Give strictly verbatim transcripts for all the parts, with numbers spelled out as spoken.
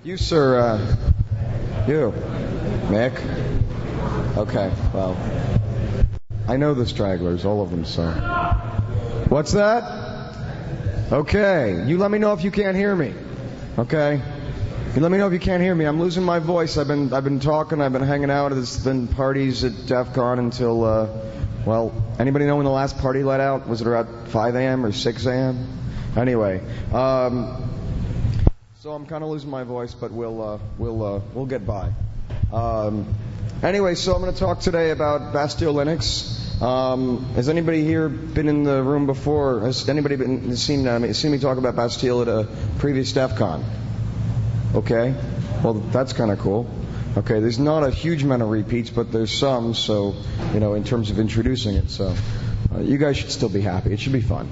You, sir, uh, you, Mick. Okay, well, I know the stragglers, all of them, so. What's that? Okay, you let me know if you can't hear me. Okay? You let me know if you can't hear me. I'm losing my voice. I've been I've been talking. I've been hanging out. There's been parties at DEF CON until, uh, well, anybody know when the last party let out? Was it around five a.m. or six a.m.? Anyway, um, so I'm kind of losing my voice, but we'll uh, we'll uh, we'll get by. Um, anyway, so I'm going to talk today about Bastille Linux. Um, has anybody here been in the room before? Has anybody been seen uh, seen me talk about Bastille at a previous DEF CON? Okay, well, that's kind of cool. Okay, there's not a huge amount of repeats, but there's some, so, you know, in terms of introducing it, so uh, you guys should still be happy. It should be fun.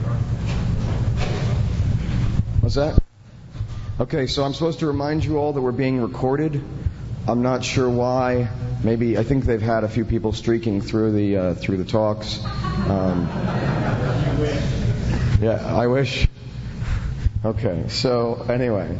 What's that? Okay, so I'm supposed to remind you all that we're being recorded. I'm not sure why. Maybe, I think they've had a few people streaking through the, uh, through the talks. Um, yeah, I wish. Okay, so, anyway.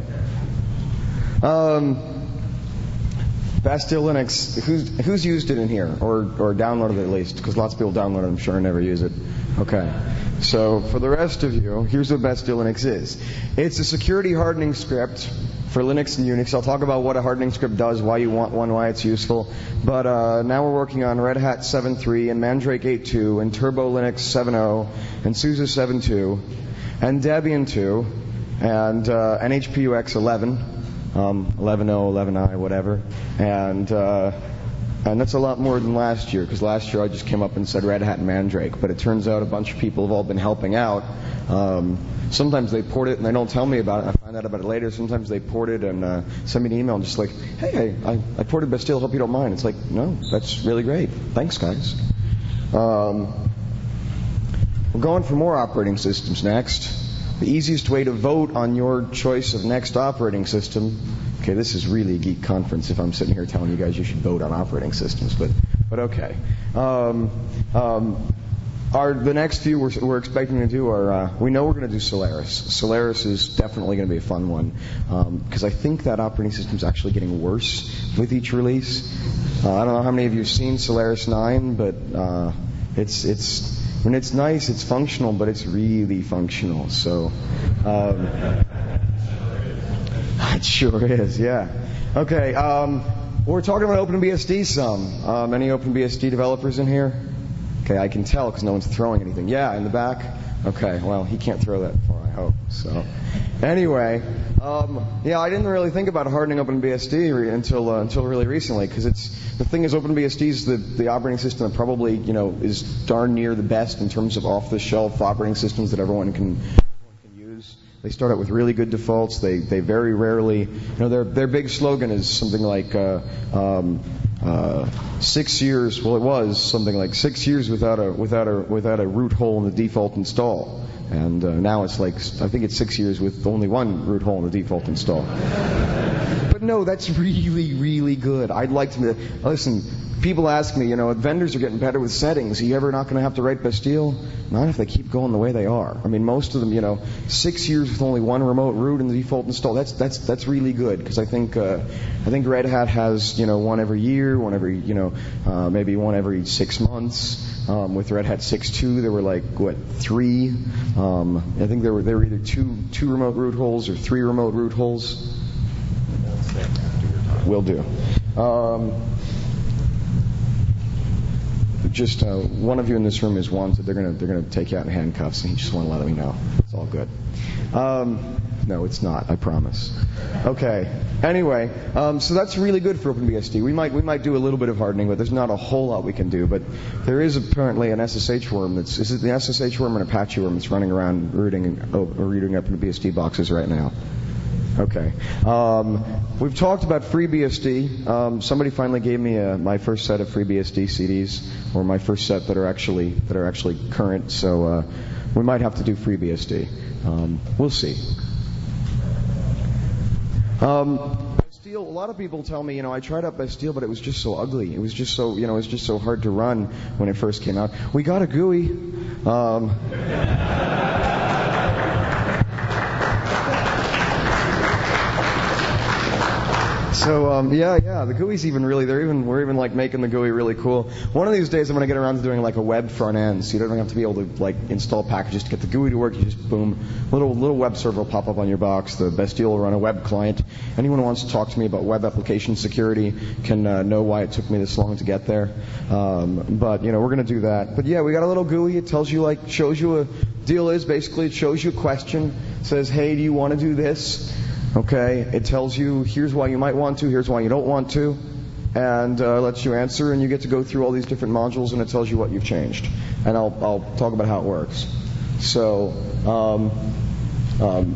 Um, Bastille Linux, who's, who's used it in here, or, or downloaded it at least? Because lots of people download it, I'm sure, and never use it. Okay. So, for the rest of you, here's what Bastille Linux is. It's a security hardening script for Linux and Unix. I'll talk about what a hardening script does, why you want one, why it's useful. But uh, now we're working on Red Hat seven point three, and Mandrake eight point two, and Turbo Linux seven point zero, and SUSE seven point two, and Debian two, and uh, N H P U X eleven. Um, eleven point oh, eleven i, whatever, and uh, and that's a lot more than last year, because last year I just came up and said Red Hat and Mandrake, but it turns out a bunch of people have all been helping out. Um, sometimes they port it and they don't tell me about it, and I find out about it later. Sometimes they port it and uh, send me an email and just like, hey, I, I ported Bastille, hope you don't mind. It's like, no, that's really great. Thanks, guys. Um, we're going for more operating systems next. The easiest way to vote on your choice of next operating system. Okay, this is really a geek conference if I'm sitting here telling you guys you should vote on operating systems, but but okay. Um, um, our the next few we're, we're expecting to do are uh, we know we're going to do Solaris. Solaris is definitely going to be a fun one because um, I think that operating system is actually getting worse with each release. Uh, I don't know how many of you have seen Solaris nine, but uh, it's it's. When it's nice, it's functional, but it's really functional. So, um, it sure is, yeah. Okay, um, we're talking about OpenBSD some. Um, any OpenBSD developers in here? Okay, I can tell because no one's throwing anything. Yeah, in the back? Okay, well, he can't throw that far, I hope. So, anyway, um, yeah, I didn't really think about hardening OpenBSD re- until uh, until really recently, because it's the thing is OpenBSD is the, the operating system that probably you know is darn near the best in terms of off-the-shelf operating systems that everyone can, everyone can use. They start out with really good defaults. They they very rarely, you know, their their big slogan is something like. Uh, um, Uh, six years. Well, it was something like six years without a without a without a root hole in the default install, and uh, now it's like I think it's six years with only one root hole in the default install. But no, that's really really good. I'd like to listen. People ask me, you know, vendors are getting better with settings. Are you ever not going to have to write Bastille? Not if they keep going the way they are. I mean, most of them, you know, six years with only one remote root in the default install. That's that's that's really good because I think uh, I think Red Hat has you know one every year, one every you know uh, maybe one every six months. Um, with Red Hat six point two, there were like what three? Um, I think there were there were either two two remote root holes or three remote root holes. Will do. Um, Just uh, one of you in this room is one, so they're gonna they're gonna take you out in handcuffs, and you just want to let me know. It's all good. Um, no, it's not. I promise. Okay. Anyway, um, so that's really good for OpenBSD. We might we might do a little bit of hardening, but there's not a whole lot we can do. But there is apparently an S S H worm that's is it the S S H worm and Apache worm that's running around rooting oh, rooting up OpenBSD boxes right now. Okay. Um, we've talked about FreeBSD. Um, somebody finally gave me a, my first set of FreeBSD C Ds, or my first set that are actually that are actually current. So uh, we might have to do FreeBSD. Um, we'll see. Um, Bastille. A lot of people tell me, you know, I tried out Bastille, but it was just so ugly. It was just so, you know, it was just so hard to run when it first came out. We got a G U I. Um, So um, yeah, yeah, the G U I's even really, they're even, we're even like making the G U I really cool. One of these days I'm going to get around to doing like a web front end, so you don't have to be able to like install packages to get the G U I to work. You just boom, little little web server will pop up on your box. The Bastille will run a web client. Anyone who wants to talk to me about web application security can uh, know why it took me this long to get there. Um, but you know, we're going to do that. But yeah, we got a little G U I. It tells you like, shows you a deal is basically it shows you a question, says, hey, do you want to do this? Okay, it tells you here's why you might want to, here's why you don't want to, and uh, lets you answer, and you get to go through all these different modules, and it tells you what you've changed. And I'll I'll talk about how it works. So, um, um,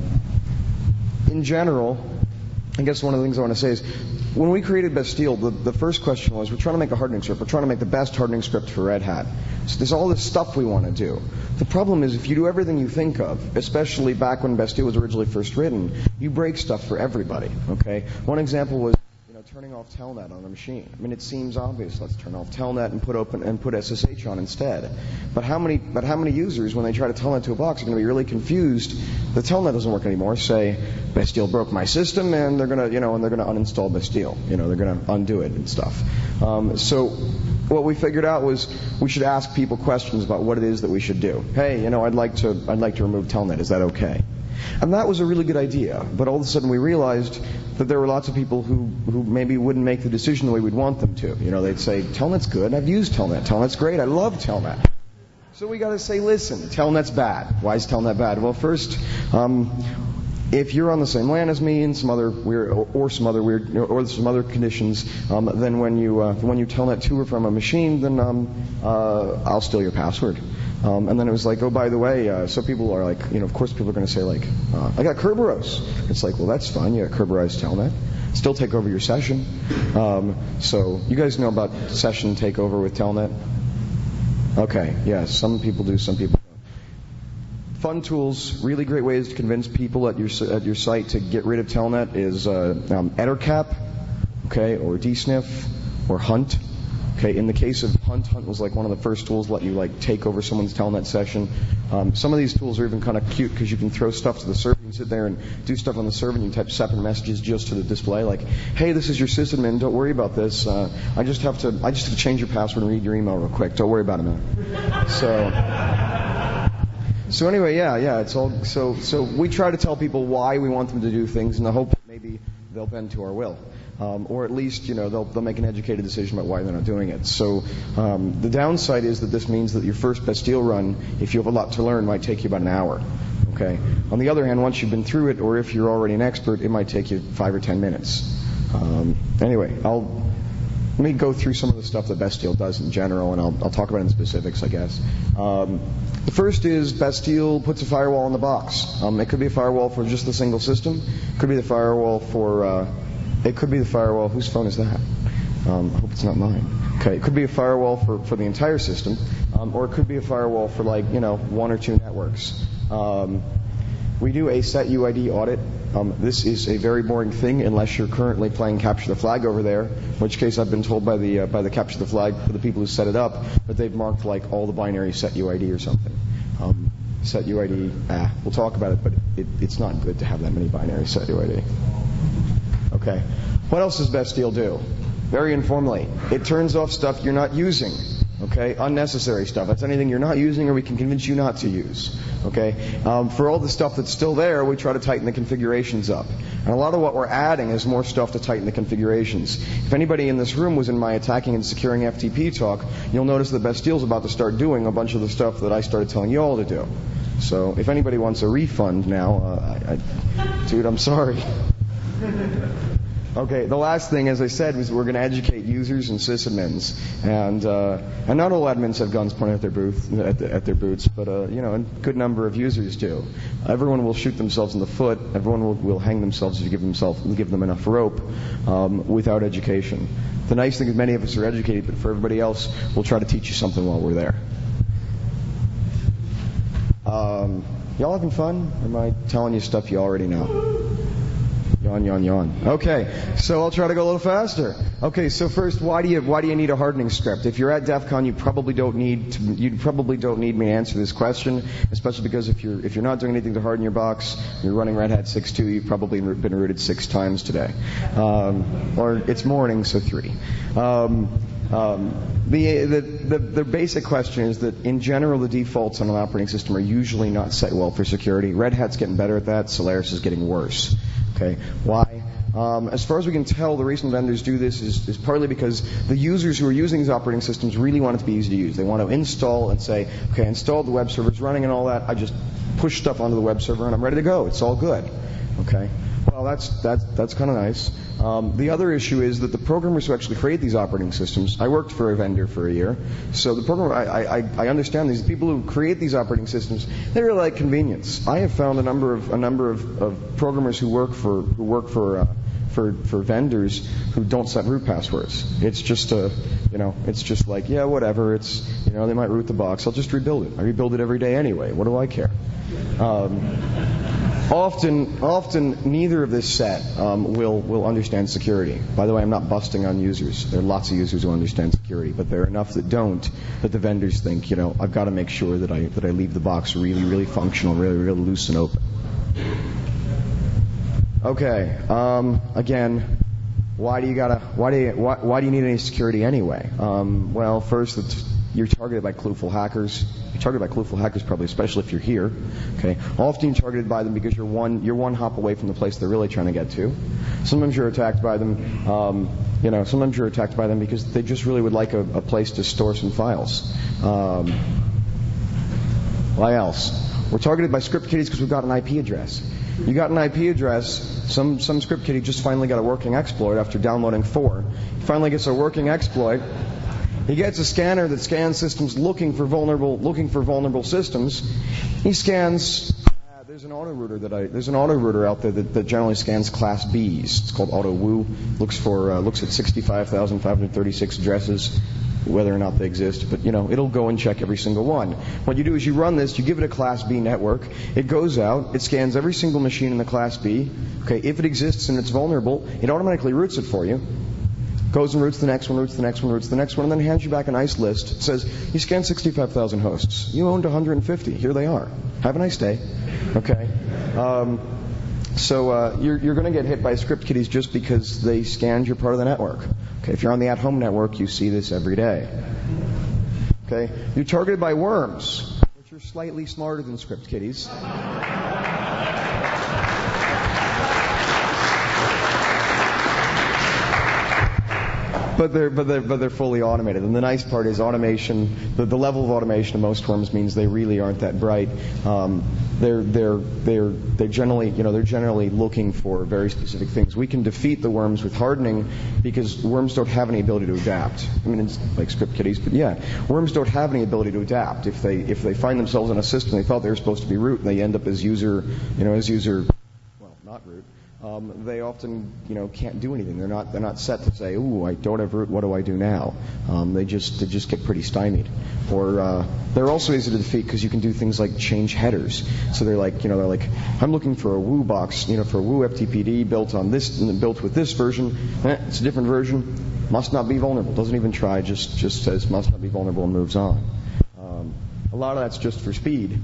in general, I guess one of the things I want to say is, when we created Bastille, the, the first question was, we're trying to make a hardening script. We're trying to make the best hardening script for Red Hat. So there's all this stuff we want to do. The problem is, if you do everything you think of, especially back when Bastille was originally first written, you break stuff for everybody, okay? One example was, you know, turning off Telnet on a machine. I mean, it seems obvious. Let's turn off Telnet and put open and put S S H on instead. But how many, but how many users, when they try to Telnet to a box, are going to be really confused? The Telnet doesn't work anymore. Say, Bastille broke my system, and they're going to, you know, and they're going to uninstall Bastille. You know, they're going to undo it and stuff. Um, so what we figured out was we should ask people questions about what it is that we should do. Hey, you know, I'd like to, I'd like to remove Telnet. Is that okay? And that was a really good idea. But all of a sudden we realized that there were lots of people who, who maybe wouldn't make the decision the way we'd want them to. You know, they'd say, Telnet's good. I've used Telnet. Telnet's great. I love Telnet. So we got to say, listen, Telnet's bad. Why is Telnet bad? Well, first, um, if you're on the same LAN as me and some other weird, or, or some other weird, or some other conditions, um, then when you uh, when you Telnet to or from a machine, then um, uh, I'll steal your password. Um, and then it was like, oh, by the way, uh, so people are like, you know, of course people are going to say like, uh, I got Kerberos. It's like, well, that's fine. You got Kerberos Telnet. Still take over your session. Um, so you guys know about session takeover with Telnet? Okay, yes, some people do, some people don't. Fun tools, really great ways to convince people at your at your site to get rid of Telnet is uh, um, Ettercap, okay, or dsniff, or Hunt. Okay, in the case of Hunt, Hunt was like one of the first tools to let you like take over someone's Telnet session. Um, some of these tools are even kind of cute because you can throw stuff to the server. You can sit there and do stuff on the server, and you type separate messages just to the display, like, "Hey, this is your sysadmin. Don't worry about this. Uh, I just have to, I just have to change your password and read your email real quick. Don't worry about it, man." So, so anyway, yeah, yeah, it's all. So, so we try to tell people why we want them to do things, in the hope that maybe they'll bend to our will. Um, or at least, you know, they'll, they'll make an educated decision about why they're not doing it. So um, the downside is that this means that your first Bastille run, if you have a lot to learn, might take you about an hour. Okay. On the other hand, once you've been through it, or if you're already an expert, it might take you five or ten minutes. Um, anyway, I'll let me go through some of the stuff that Bastille does in general, and I'll, I'll talk about it in specifics, I guess. Um, the first is Bastille puts a firewall in the box. Um, it could be a firewall for just the single system. It could be the firewall for uh, It could be the firewall. Whose phone is that? Um, I hope it's not mine. Okay, it could be a firewall for, for the entire system, um, or it could be a firewall for like, you know, one or two networks. Um, we do a set U I D audit. Um, this is a very boring thing unless you're currently playing Capture the Flag over there, in which case I've been told by the uh, by the Capture the Flag, for the people who set it up, that they've marked like all the binary set U I D or something. Um, set U I D, ah, we'll talk about it, but it, it's not good to have that many binary set U I D. Okay. What else does Bastille do? Very informally, it turns off stuff you're not using. Okay, unnecessary stuff. That's anything you're not using, or we can convince you not to use. Okay, um, for all the stuff that's still there, we try to tighten the configurations up. And a lot of what we're adding is more stuff to tighten the configurations. If anybody in this room was in my attacking and securing F T P talk, you'll notice that Bastille's about to start doing a bunch of the stuff that I started telling you all to do. So if anybody wants a refund now, uh, I, I, dude, I'm sorry. Okay, the last thing, as I said, was we're going to educate users and sysadmins, and uh, and not all admins have guns pointed at their booth at, the, at their boots, but uh, you know, a good number of users do. Everyone will shoot themselves in the foot. Everyone will, will hang themselves if you give themselves give them enough rope um, without education. The nice thing is many of us are educated, but for everybody else, we'll try to teach you something while we're there. Um, y'all having fun? Or am I telling you stuff you already know? Yawn, yawn, yawn. Okay, so I'll try to go a little faster. Okay, so first, why do you why do you need a hardening script? If you're at DEF CON, you probably don't need to, you probably don't need me to answer this question, especially because if you're if you're not doing anything to harden your box, you're running Red Hat six point two, you've probably been rooted six times today, um, or it's morning, so three. Um, Um, the, the, the, the basic question is that, in general, the defaults on an operating system are usually not set well for security. Red Hat's getting better at that. Solaris is getting worse. Okay, why? Um, as far as we can tell, the reason vendors do this is, is partly because the users who are using these operating systems really want it to be easy to use. They want to install and say, okay, I installed the web server's running and all that. I just push stuff onto the web server and I'm ready to go. It's all good. Okay. Well, that's that's that's kind of nice. Um, the other issue is that the programmers who actually create these operating systems, I worked for a vendor for a year, so the programmer, I, I, I understand these people who create these operating systems, they really like convenience. I have found a number of a number of, of programmers who work for who work for uh, for for vendors who don't set root passwords. It's just a you know it's just like yeah whatever. It's you know they might root the box. I'll just rebuild it. I rebuild it every day anyway. What do I care? Um, Often, often, neither of this set um, will will understand security. By the way, I'm not busting on users. There are lots of users who understand security, but there are enough that don't. That the vendors think, you know, I've got to make sure that I that I leave the box really, really functional, really, really loose and open. Okay. Um, again, why do you gotta? Why do you why, why do you need any security anyway? Um, well, first, it's, you're targeted by clueful hackers. You're targeted by clueful hackers, probably, especially if you're here. Okay. Often you're targeted by them because you're one you're one hop away from the place they're really trying to get to. Sometimes you're attacked by them. Um, you know, sometimes you're attacked by them because they just really would like a, a place to store some files. Um, why else? We're targeted by script kiddies because we've got an I P address. You got an I P address. Some some script kiddie just finally got a working exploit after downloading four. He finally gets a working exploit. He gets a scanner that scans systems looking for vulnerable looking for vulnerable systems. He scans. Uh, there's an auto router that I there's an auto router out there that, that generally scans class Bs. It's called AutoWoo. Looks for uh, looks at sixty-five thousand five hundred thirty-six addresses, whether or not they exist. But you know, it'll go and check every single one. What you do is you run this. You give it a class B network. It goes out. It scans every single machine in the class B. Okay, if it exists and it's vulnerable, it automatically roots it for you. Goes and roots the next one, roots the next one, roots the next one, and then hands you back a nice list. It says, you scanned sixty-five thousand hosts. You owned one hundred fifty. Here they are. Have a nice day. Okay? Um, so uh, you're, you're going to get hit by script kiddies just because they scanned your part of the network. Okay? If you're on the at-home network, you see this every day. Okay? You're targeted by worms, which are slightly smarter than script kiddies. But they're but they're but they're fully automated, and the nice part is automation. The, the level of automation of most worms means they really aren't that bright. Um, they're they're they're they generally you know they're generally looking for very specific things. We can defeat the worms with hardening because worms don't have any ability to adapt. I mean, it's like script kiddies, but yeah, worms don't have any ability to adapt. If they if they find themselves in a system they thought they were supposed to be root, and they end up as user you know as user well not root. Um, they often, you know, can't do anything. They're not. They're not set to say, "Ooh, I don't have root. What do I do now?" Um, they just. They just get pretty stymied. Or uh, they're also easy to defeat because you can do things like change headers. So they're like, you know, they're like, "I'm looking for a Woo box, you know, for a Woo F T P D built on this, built with this version. Eh, it's a different version. Must not be vulnerable. Doesn't even try. Just, just says must not be vulnerable and moves on." Um, a lot of that's just for speed.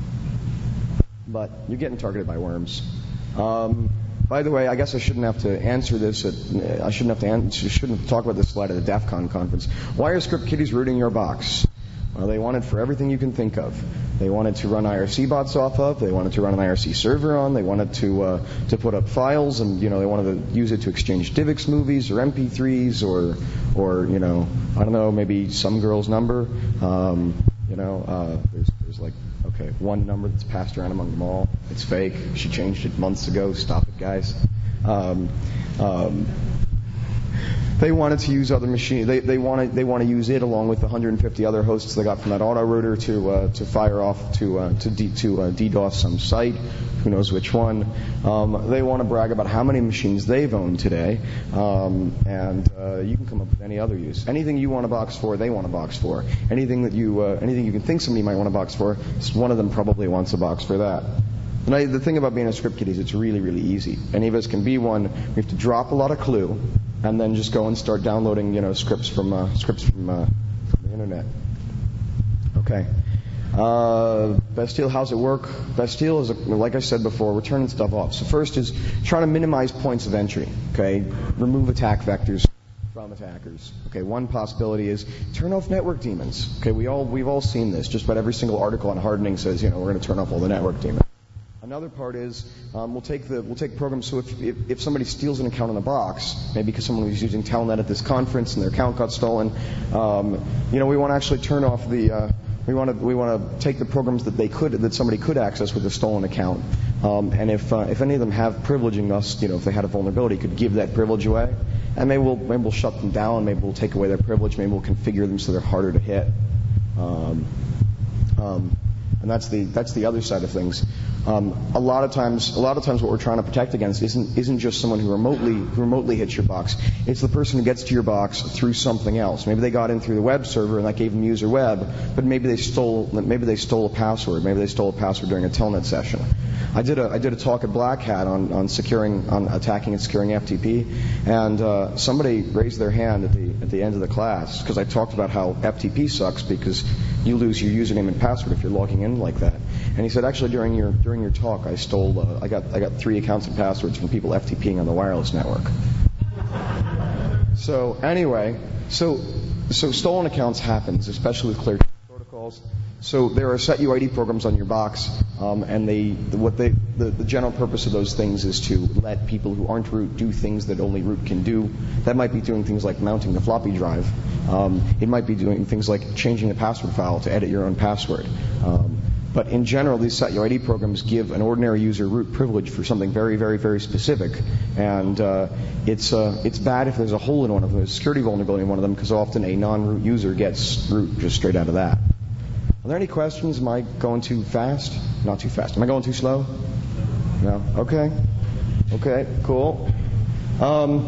But you're getting targeted by worms. Um, By the way, I guess I shouldn't have to answer this. At, I shouldn't have to answer, shouldn't talk about this slide at the DEF CON conference. Why are script kiddies rooting your box? Well, they want it for everything you can think of. They wanted to run I R C bots off of. They wanted to run an I R C server on. They wanted to uh, to put up files, and you know they wanted to use it to exchange DivX movies or M P threes or or you know I don't know maybe some girl's number. Um, you know uh, there's there's like. Okay, one number that's passed around among them all. It's fake. She changed it months ago. Stop it, guys. Um, um, they wanted to use other machines. They they wanted they want to use it along with the one hundred fifty other hosts they got from that auto router to uh, to fire off to uh, to D, to uh, DDoS some site. Who knows which one? Um, they want to brag about how many machines they've owned today, um, and uh, you can come up with any other use. Anything you want a box for, they want a box for. Anything that you uh, anything you can think somebody might want a box for, one of them probably wants a box for that. And I, the thing about being a script kiddie is it's really, really easy. Any of us can be one. We have to drop a lot of clue, and then just go and start downloading, you know, scripts from uh, scripts from, uh, from the internet. Okay. Uh, Bastille, how's it work? Bastille is, a, like I said before, we're turning stuff off. So first is trying to minimize points of entry. Okay. Remove attack vectors from attackers. Okay. One possibility is turn off network daemons. Okay. We all we've all seen this. Just about every single article on hardening says, you know, we're going to turn off all the network daemons. Another part is um, we'll take the we'll take programs. So if, if if somebody steals an account in a box, maybe because someone was using Telnet at this conference and their account got stolen, um, you know, we want to actually turn off the uh, we want to we want to take the programs that they could that somebody could access with a stolen account, um, and if uh, if any of them have privileging us, you know, if they had a vulnerability, could give that privilege away, and maybe we'll maybe we'll shut them down, maybe we'll take away their privilege, maybe we'll configure them so they're harder to hit. Um, um, And that's the that's the other side of things. Um, a lot of times, a lot of times, what we're trying to protect against isn't isn't just someone who remotely who remotely hits your box. It's the person who gets to your box through something else. Maybe they got in through the web server and that gave them user web, but maybe they stole maybe they stole a password. Maybe they stole a password during a Telnet session. I did a I did a talk at Black Hat on on securing on attacking and securing F T P, and uh, somebody raised their hand at the at the end of the class because I talked about how F T P sucks because you lose your username and password if you're logging in like that. And he said, actually, during your during your talk, I stole uh, I got I got three accounts and passwords from people FTPing on the wireless network. So anyway, so so stolen accounts happens, especially with clear protocols. So there are set U I D programs on your box, um, and they what they the, the general purpose of those things is to let people who aren't root do things that only root can do. That might be doing things like mounting the floppy drive. Um, it might be doing things like changing the password file to edit your own password. Um, But in general, these set U I D programs give an ordinary user root privilege for something very, very, very specific. And uh, it's uh, it's bad if there's a hole in one of them, there's a security vulnerability in one of them, because often a non-root user gets root just straight out of that. Are there any questions? Am I going too fast? Not too fast. Am I going too slow? No? Okay. Okay, cool. Um,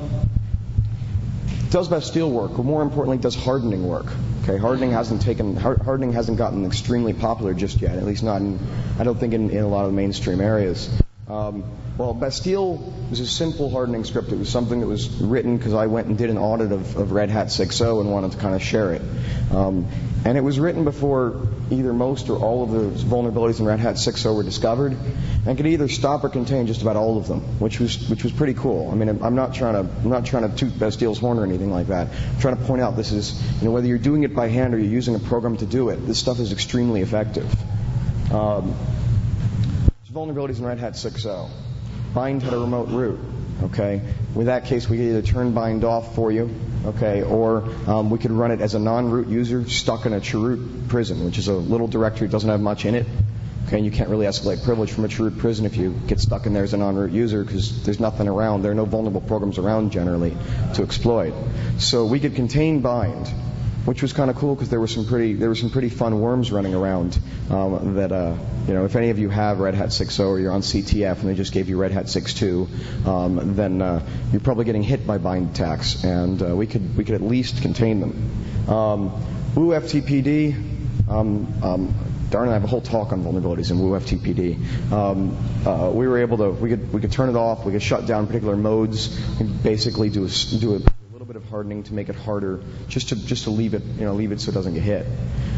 does Bastille work? Or more importantly, does hardening work? Okay, hardening hasn't taken hardening hasn't gotten extremely popular just yet. At least not in, I don't think in, in a lot of the mainstream areas. Um, well, Bastille was a simple hardening script. It was something that was written because I went and did an audit of, of Red Hat six point oh and wanted to kind of share it. Um, and it was written before either most or all of the vulnerabilities in Red Hat six point oh were discovered, and could either stop or contain just about all of them, which was which was pretty cool. I mean, I'm not trying to I'm not trying to toot Bastille's horn or anything like that. I'm trying to point out this is, you know, whether you're doing it by hand or you're using a program to do it, this stuff is extremely effective. Um, vulnerabilities in Red Hat six point oh. Bind had a remote root. Okay. With that case, we could either turn bind off for you, okay, or um, we could run it as a non-root user stuck in a chroot prison, which is a little directory that doesn't have much in it. Okay, and you can't really escalate privilege from a chroot prison if you get stuck in there as a non-root user because there's nothing around. There are no vulnerable programs around generally to exploit. So we could contain bind, which was kind of cool because there were some pretty there were some pretty fun worms running around um, that uh, you know, if any of you have Red Hat six point oh or you're on C T F and they just gave you Red Hat six point two, um, then uh, you're probably getting hit by bind attacks, and uh, we could we could at least contain them. Um, W U F T P D, um, um, darn it, I have a whole talk on vulnerabilities in W U F T P D. Um, uh, we were able to we could we could turn it off, we could shut down particular modes, and basically do a, do a bit of hardening to make it harder, just to just to leave it, you know, leave it so it doesn't get hit.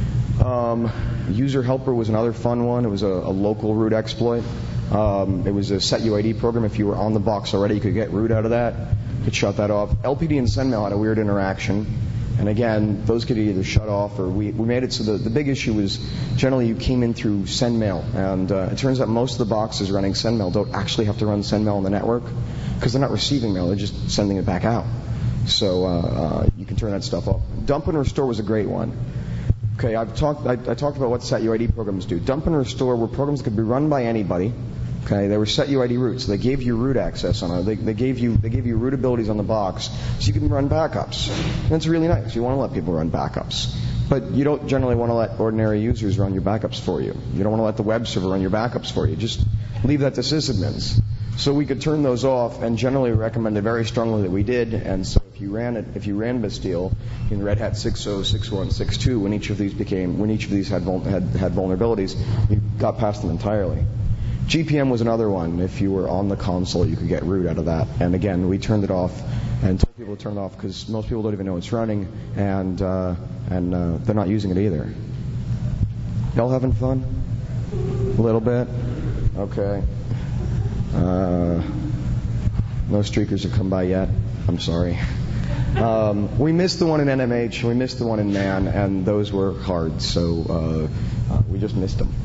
Um, user helper was another fun one. It was a, a local root exploit. Um, it was a set U I D program. If you were on the box already, you could get root out of that. You could shut that off. L P D and SendMail had a weird interaction. And again, those could either shut off or we, we made it so the, the big issue was generally you came in through SendMail. And uh, it turns out most of the boxes running SendMail don't actually have to run SendMail on the network because they're not receiving mail. They're just sending it back out. So uh, uh, you can turn that stuff off. Dump and restore was a great one. Okay, I've talked. I, I talked about what set U I D programs do. Dump and restore were programs that could be run by anybody. Okay, they were set U I D roots. So they gave you root access on it. They, they gave you they gave you root abilities on the box, so you can run backups. And it's really nice. You want to let people run backups, but you don't generally want to let ordinary users run your backups for you. You don't want to let the web server run your backups for you. Just leave that to sysadmins. So we could turn those off, and generally recommended very strongly that we did. And so if you ran it, if you ran Bastille in Red Hat six point oh, six point one, six point two, when each of these became, when each of these had had, had vulnerabilities, you got past them entirely. G P M was another one. If you were on the console, you could get root out of that. And again, we turned it off and told people to turn it off because most people don't even know it's running, and uh, and uh, they're not using it either. Y'all having fun? A little bit? Okay. Uh, no streakers have come by yet. I'm sorry. Um, we missed the one in N M H, we missed the one in Man, and those were hard, so uh, uh, we just missed them.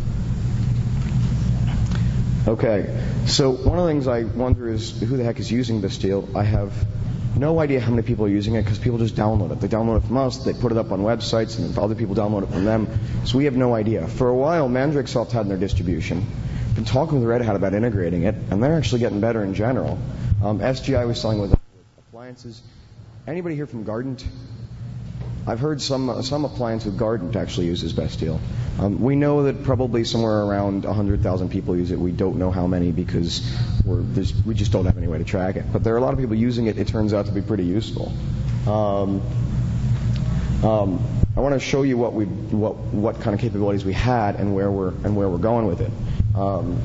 Okay, so one of the things I wonder is who the heck is using Bastille? I have no idea how many people are using it because people just download it. They download it from us, they put it up on websites, and other people download it from them. So we have no idea. For a while, MandrakeSoft had in their distribution. Been talking with Red Hat about integrating it, and they're actually getting better in general. Um, S G I was selling with appliances. Anybody here from Gardent? I've heard some some appliance with Gardent actually uses Bastille. Um, we know that probably somewhere around one hundred thousand people use it. We don't know how many because we're, we just don't have any way to track it. But there are a lot of people using it. It turns out to be pretty useful. Um, um, I want to show you what we what what kind of capabilities we had and where we're and where we're going with it. Um,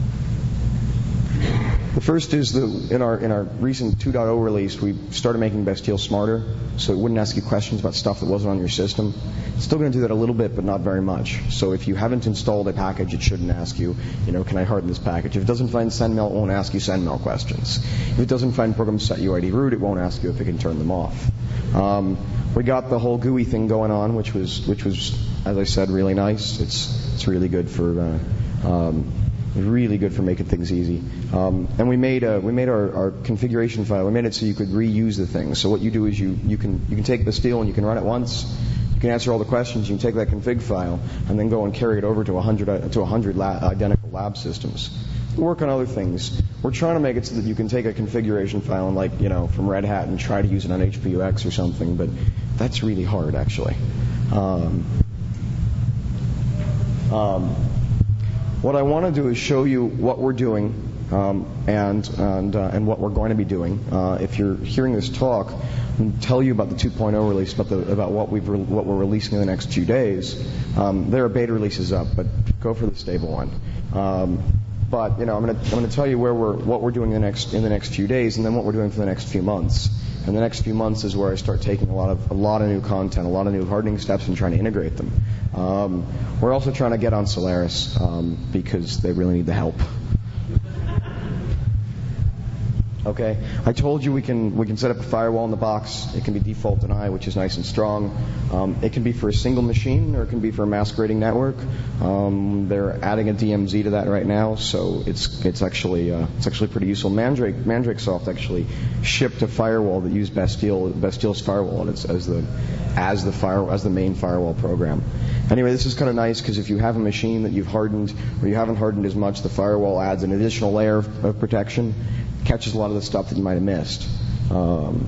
The first is the, in our in our recent two point oh release, we started making Bastille smarter, so it wouldn't ask you questions about stuff that wasn't on your system. It's still going to do that a little bit, but not very much. So if you haven't installed a package, it shouldn't ask you, you know, can I harden this package? If it doesn't find sendmail, it won't ask you sendmail questions. If it doesn't find program set U I D root, it won't ask you if it can turn them off. Um, we got the whole G U I thing going on, which was which was, as I said, really nice. It's it's really good for. Uh, um, Really good for making things easy. Um, and we made a, we made our, our configuration file. We made it so you could reuse the things. So what you do is you, you can you can take Bastille and you can run it once. You can answer all the questions. You can take that config file and then go and carry it over to one hundred to one hundred la- identical lab systems. We work on other things. We're trying to make it so that you can take a configuration file and, like, you know, from Red Hat and try to use it on H P U X or something. But that's really hard, actually. Um, um, What I want to do is show you what we're doing um, and and uh, and what we're going to be doing. Uh, if you're hearing this talk, and tell you about the two point oh release, about the about what we've re- what we're releasing in the next few days. Um, there are beta releases up, but go for the stable one. Um, but you know, I'm going to I'm going to tell you where we're what we're doing in the next in the next few days, and then what we're doing for the next few months. And the next few months is where I start taking a lot of a lot of new content, a lot of new hardening steps, and trying to integrate them. Um, we're also trying to get on Solaris um, because they really need the help. Okay, I told you we can we can set up a firewall in the box. It can be default deny, which is nice and strong. Um, it can be for a single machine, or it can be for a masquerading network. Um, they're adding a D M Z to that right now, so it's it's actually uh, it's actually pretty useful. Mandrake MandrakeSoft actually shipped a firewall that used Bastille Bastille's firewall as, as the as the fire as the main firewall program. Anyway, this is kind of nice because if you have a machine that you've hardened or you haven't hardened as much, the firewall adds an additional layer of, of protection. Catches a lot of the stuff that you might have missed. Um,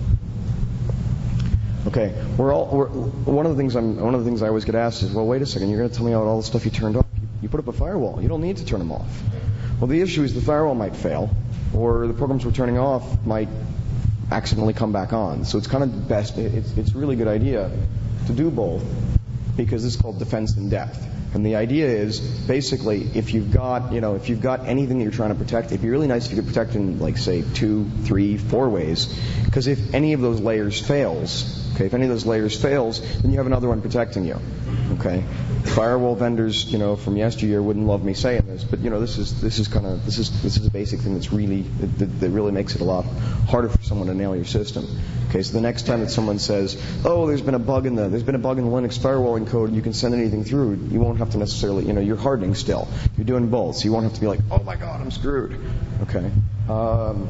okay, we're all. We're, one of the things I'm. One of the things I always get asked is, well, wait a second. You're going to tell me about all the stuff you turned off. You put up a firewall. You don't need to turn them off. Well, the issue is the firewall might fail, or the programs we're turning off might accidentally come back on. So it's kind of best. It's it's a really good idea to do both because this is called defense in depth. And the idea is basically if you've got, you know, if you've got anything that you're trying to protect, it'd be really nice if you could protect in, like, say, two, three, four ways. Because if any of those layers fails, okay, if any of those layers fails, then you have another one protecting you. Okay, firewall vendors, you know, from yesteryear wouldn't love me saying this, but you know, this is this is kind of this is this is a basic thing that's really that, that really makes it a lot harder for someone to nail your system. Okay, so the next time that someone says, "Oh, there's been a bug in the there's been a bug in the Linux firewalling code, and you can send anything through," you won't have to necessarily, you know, you're hardening still. You're doing both, so you won't have to be like, "Oh my God, I'm screwed." Okay. Um,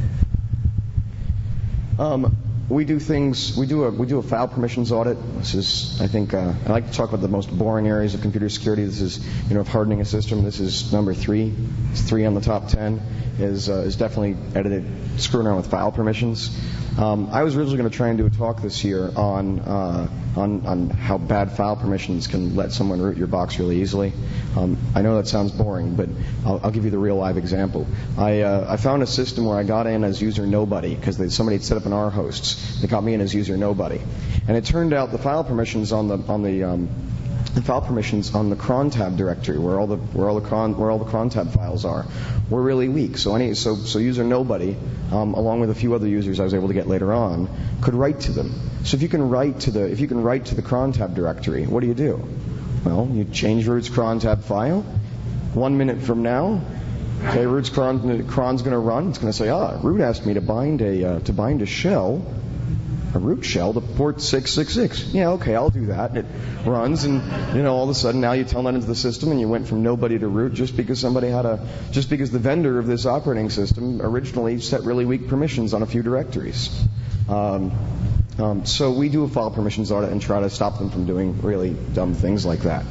um, We do things. We do a we do a file permissions audit. This is, I think, uh, I like to talk about the most boring areas of computer security. This is, you know, of hardening a system. This is number three. It's three on the top ten. Is uh, is definitely edited screwing around with file permissions. Um, I was originally going to try and do a talk this year on uh, on on how bad file permissions can let someone root your box really easily. Um, I know that sounds boring, but I'll, I'll give you the real live example. I uh, I found a system where I got in as user nobody because somebody had set up an R hosts. They got me in as user nobody, and it turned out the file permissions on the on the um, file permissions on the cron tab directory, where all the where all the cron where all the cron tab files are, were really weak. So any so so user nobody, um, along with a few other users I was able to get later on, could write to them. So if you can write to the if you can write to the cron tab directory, what do you do? Well, you change root's cron tab file. One minute from now, okay, root's cron cron's going to run. It's going to say, ah, root asked me to bind a uh, to bind a shell. A root shell to port six six six. Yeah, okay, I'll do that. It runs, and you know, all of a sudden now you tell that into the system, and you went from nobody to root just because somebody had a, just because the vendor of this operating system originally set really weak permissions on a few directories. Um, um, so we do a file permissions audit and try to stop them from doing really dumb things like that.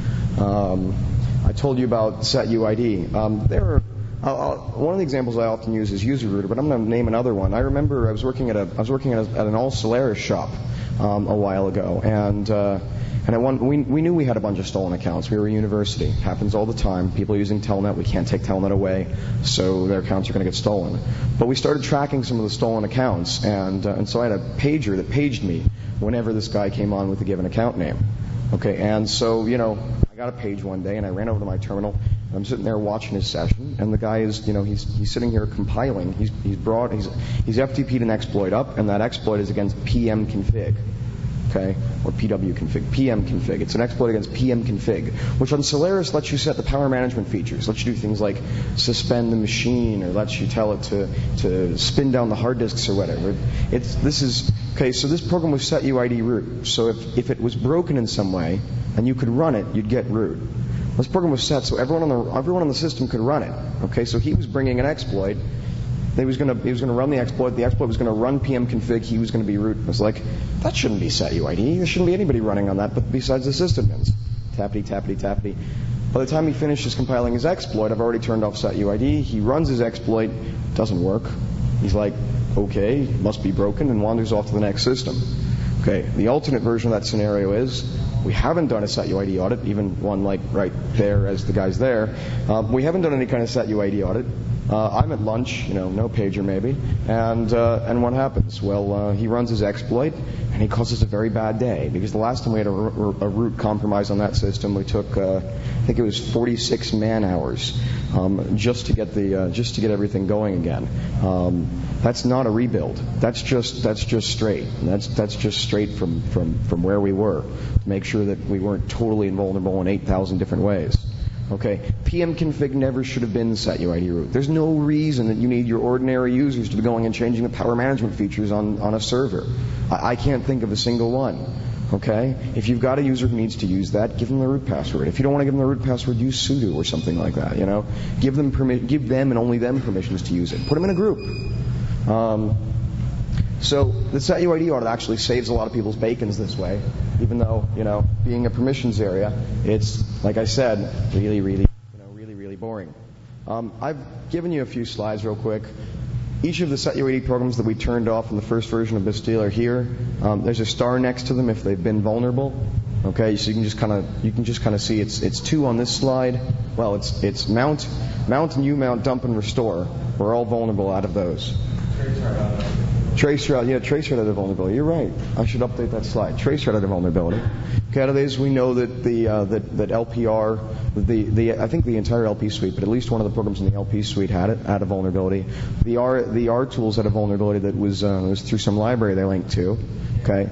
Um, I told you about set U I D. Um, there are I'll, I'll, one of the examples I often use is UserRooter, but I'm going to name another one. I remember I was working at a I was working at, a, at an all Solaris shop um, a while ago, and uh, and at one we we knew we had a bunch of stolen accounts. We were a university. It happens all the time. People using Telnet. We can't take Telnet away, so their accounts are going to get stolen. But we started tracking some of the stolen accounts, and uh, and so I had a pager that paged me whenever this guy came on with a given account name. Okay, and so you know I got a page one day, and I ran over to my terminal. I'm sitting there watching his session, and the guy is, you know, he's he's sitting here compiling. He's he's brought he's he's F T P'd an exploit up, and that exploit is against P M config, okay, or P W config, P M config. It's an exploit against P M config, which on Solaris lets you set the power management features, lets you do things like suspend the machine, or lets you tell it to to spin down the hard disks or whatever. It's this is okay. So this program was set U I D root. So if if it was broken in some way and you could run it, you'd get root. This program was set so everyone on the everyone on the system could run it. Okay, so he was bringing an exploit. He was going to he was going to run the exploit. The exploit was going to run P M config. He was going to be root. I was like, that shouldn't be set U I D. There shouldn't be anybody running on that, but besides the system admins. Tappity tappity tappity. By the time he finishes compiling his exploit, I've already turned off set U I D. He runs his exploit, doesn't work. He's like, okay, must be broken, and wanders off to the next system. Okay, the alternate version of that scenario is we haven't done a set U I D audit, even one like right there as the guy's there. Uh, we haven't done any kind of set U I D audit. Uh, I'm at lunch, you know, no pager maybe, and uh, and what happens? Well, uh, he runs his exploit, and he causes a very bad day, because the last time we had a, a root compromise on that system, we took, uh, I think it was forty-six man hours um, just to get the uh, just to get everything going again. Um, that's not a rebuild. That's just that's just straight. That's that's just straight from from from where we were to make sure that we weren't totally invulnerable in eight thousand different ways. Okay, P M config never should have been set U I D root. There's no reason that you need your ordinary users to be going and changing the power management features on, on a server. I, I can't think of a single one. Okay, if you've got a user who needs to use that, give them the root password. If you don't want to give them the root password, use sudo or something like that. You know, give them permi- give them and only them permissions to use it. Put them in a group. Um, So the set U I D audit actually saves a lot of people's bacons this way, even though, you know, being a permissions area, it's, like I said, really, really, you know, really, really boring. Um, I've given you a few slides real quick. Each of the set U I D programs that we turned off in the first version of Bastille are here. Um, there's a star next to them if they've been vulnerable. Okay, so you can just kind of you can just kind of see it's it's two on this slide. Well, it's it's mount, mount and umount, dump and restore. We're all vulnerable out of those. Traceroute, yeah, traceroute out of vulnerability. You're right. I should update that slide. Traceroute out of vulnerability. Okay, out of these, we know that the uh, that that L P R, the the I think the entire L P suite, but at least one of the programs in the L P suite had it out of vulnerability. The R the R tools had a vulnerability that was uh, was through some library they linked to. Okay.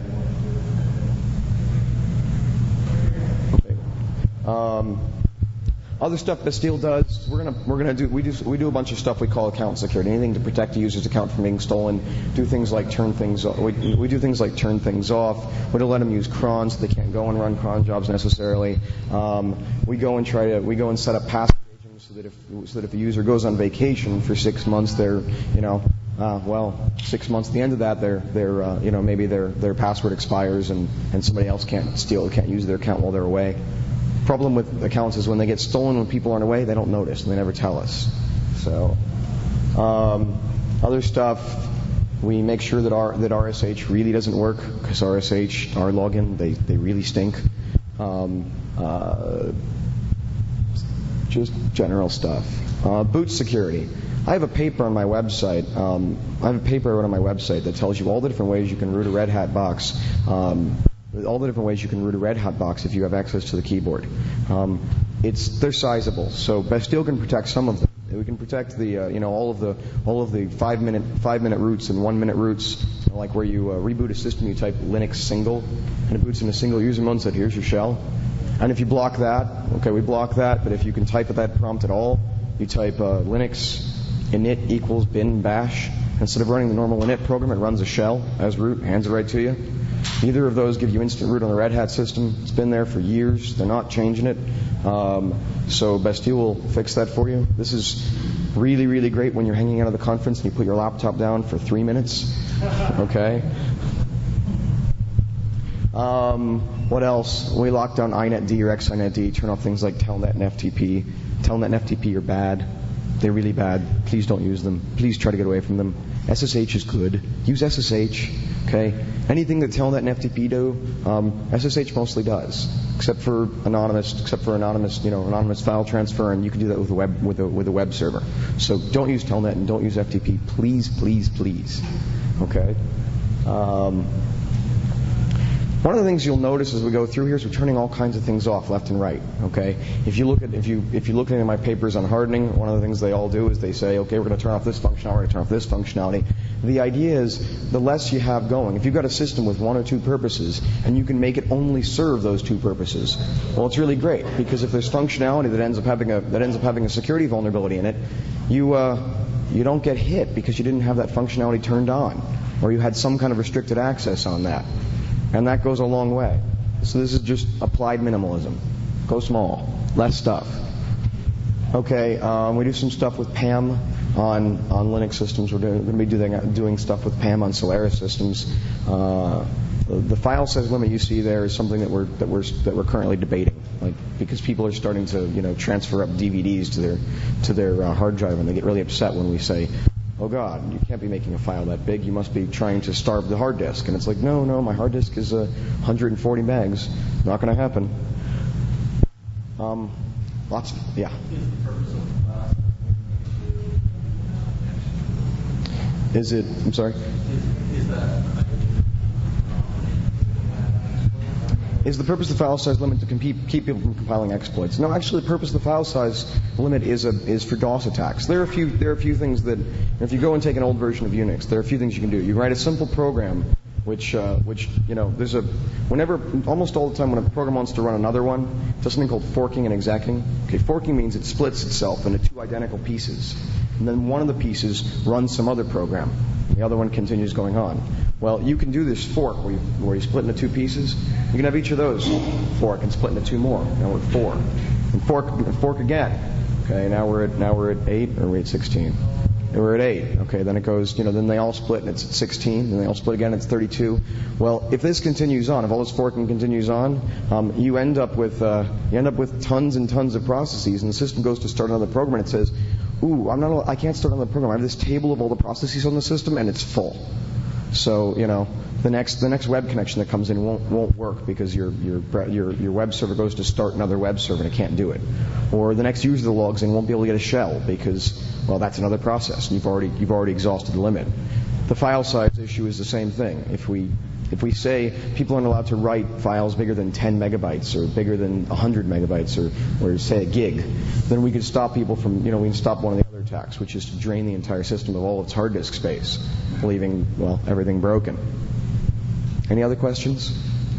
Okay. Um, Other stuff Bastille does, we're gonna we're gonna do we do we do a bunch of stuff we call account security. Anything to protect the user's account from being stolen. Do things like turn things off. We, we do things like turn things off. We don't let them use cron, so they can't go and run cron jobs necessarily. Um, we go and try to we go and set up password agents so that if so that if a user goes on vacation for six months, they're you know uh, well six months at the end of that, their their uh, you know maybe their their password expires and and somebody else can't steal can't use their account while they're away. Problem with accounts is when they get stolen when people aren't away, they don't notice and they never tell us. So, um, other stuff, we make sure that our that R S H really doesn't work because R S H, our login, they they really stink. Um, uh, just general stuff. Uh, boot security. I have a paper on my website. Um, I have a paper I wrote on my website that tells you all the different ways you can root a Red Hat box. Um, all the different ways you can root a Red Hat box if you have access to the keyboard. Um, it's they're sizable, so Bastille can protect some of them. We can protect the uh, you know all of the all of the five minute five minute roots and one minute roots, like where you uh, reboot a system, you type Linux single, and it boots in a single user mode and said, here's your shell. And if you block that, okay, we block that, but if you can type at that prompt at all, you type uh, Linux init equals bin bash. Instead of running the normal init program, it runs a shell as root, hands it right to you. Neither of those give you instant root on the Red Hat system. It's been there for years. They're not changing it. Um, so Bastille will fix that for you. This is really, really great when you're hanging out of the conference and you put your laptop down for three minutes. Okay? Um, what else? We lock down I net D or X I net D, turn off things like Telnet and F T P. Telnet and F T P are bad. They're really bad. Please don't use them. Please try to get away from them. S S H is good. Use S S H. Okay? Anything that Telnet and F T P do, um, S S H mostly does, except for anonymous, except for anonymous, you know, anonymous file transfer, and you can do that with a web with a with a web server. So don't use Telnet and don't use F T P. Please, please, please. Okay? Um, One of the things you'll notice as we go through here is we're turning all kinds of things off left and right. Okay, if you look at if you if you look at my papers on hardening, one of the things they all do is they say, okay, we're going to turn off this functionality, we're going to turn off this functionality. The idea is the less you have going. If you've got a system with one or two purposes and you can make it only serve those two purposes, well, it's really great, because if there's functionality that ends up having a that ends up having a security vulnerability in it, you uh, you don't get hit because you didn't have that functionality turned on, or you had some kind of restricted access on that. And that goes a long way. So this is just applied minimalism. Go small. Less stuff. Okay, um, we do some stuff with P A M on, on Linux systems. We're going to be doing, doing stuff with P A M on Solaris systems. Uh, the file size limit you see there is something that we're that we're that we're currently debating, like because people are starting to you know transfer up D V Ds to their to their uh, hard drive, and they get really upset when we say, oh God, you can't be making a file that big. You must be trying to starve the hard disk. And it's like, no, no, my hard disk is uh, one hundred forty megs. Not going to happen. Um, lots of, yeah. Is it, I'm sorry? Is that... Is the purpose of the file size limit to compete, keep people from compiling exploits? No, actually, the purpose of the file size limit is a, is for DOS attacks. There are a few there are a few things that, if you go and take an old version of Unix, there are a few things you can do. You can write a simple program, which uh, which you know there's a whenever almost all the time when a program wants to run another one, it does something called forking and execing. Okay, forking means it splits itself into two identical pieces, and then one of the pieces runs some other program. The other one continues going on. Well, you can do this fork where you, where you split into two pieces. You can have each of those fork and split into two more. Now we're at four. And fork and fork again. Okay, now we're at now we're at eight, or we're at sixteen. And we're at eight. Okay, then it goes, you know, then they all split and it's at sixteen. Then they all split again, it's thirty-two. Well, if this continues on, if all this forking continues on, um, you end up with uh, you end up with tons and tons of processes, and the system goes to start another program and it says, ooh, I'm not, I can't start another program. I have this table of all the processes on the system and it's full. So you know the next the next web connection that comes in won't won't work because your your your your web server goes to start another web server and it can't do it, or the next user that logs in won't be able to get a shell because well that's another process and you've already you've already exhausted the limit. The file size issue is the same thing. If we if we say people aren't allowed to write files bigger than ten megabytes or bigger than one hundred megabytes or or say a gig, then we could stop people from you know we can stop one of the other attacks, which is to drain the entire system of all its hard disk space, leaving, well, everything broken. Any other questions?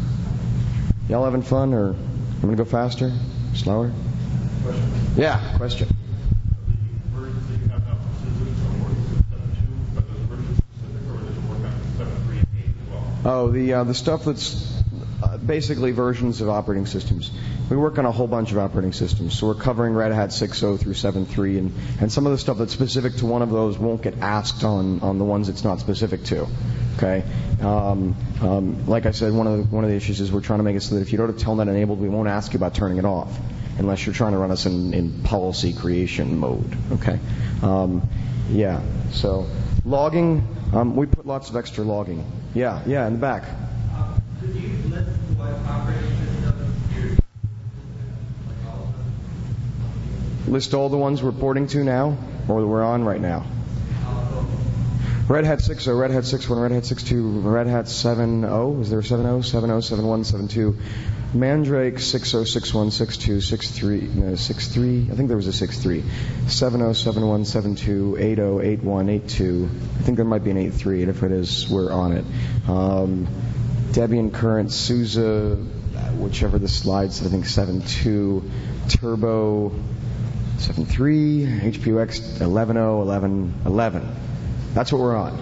Y'all having fun, or I'm going to go faster, slower? Question. Yeah, question. The versions that you have now for Syslin are more than seven point two, but those versions specific, or does it work on seven point three and eight as well? Oh, the uh, the stuff that's uh, basically versions of operating systems. We work on a whole bunch of operating systems, so we're covering Red Hat six point oh through seven point three, and, and some of the stuff that's specific to one of those won't get asked on, on the ones it's not specific to. Okay, um, um, like I said, one of the, one of the issues is we're trying to make it so that if you go to Telnet enabled, we won't ask you about turning it off, unless you're trying to run us in, in policy creation mode. Okay, um, yeah. So logging, um, we put lots of extra logging. Yeah, yeah, in the back. Uh, could you list what operating systems you're like all of them? List all the ones we're porting to now, or that we're on right now. Red Hat six point oh, Red Hat six point one, Red Hat six point two, Red Hat seven point oh. Is there a seven point oh? seven point oh, seven point one, seven point two. Mandrake six point oh, six point one, six point two, six point three, no, six point three. I think there was a six point three. seven point oh, seven point one, seven point two, eight point oh, eight point one, eight point two. I think there might be an eight point three, and if it is, we're on it. Um, Debian Current, SUSE, whichever the slides, I think seven point two. Turbo seven point three. H P U X eleven point oh, eleven, eleven. That's what we're on.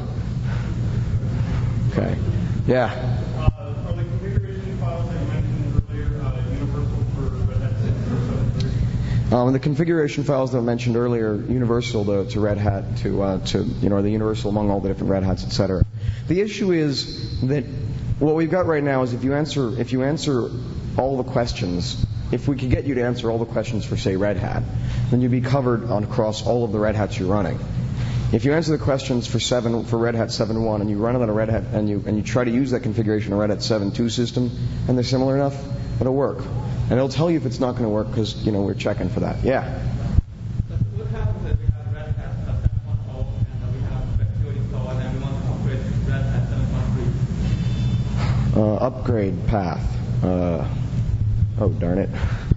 Okay. Yeah. Uh, are the configuration files that you mentioned earlier uh, universal for Red Hat six or seven point three? Um, the configuration files that I mentioned earlier, universal to, to Red Hat, to uh, to you know, the universal among all the different Red Hats, et cetera. The issue is that what we've got right now is if you answer if you answer all the questions, if we could get you to answer all the questions for, say, Red Hat, then you'd be covered on across all of the Red Hats you're running. If you answer the questions for seven for Red Hat seven point one and you run it on a Red Hat and you and you try to use that configuration on a Red Hat seven point two system and they're similar enough, it'll work. And it'll tell you if it's not going to work because, you know, we're checking for that. Yeah. But what happens if we have Red Hat seven point oh and we have Vector installed and we want to upgrade to Red Hat seven point three? Uh, upgrade path. Uh, oh darn it.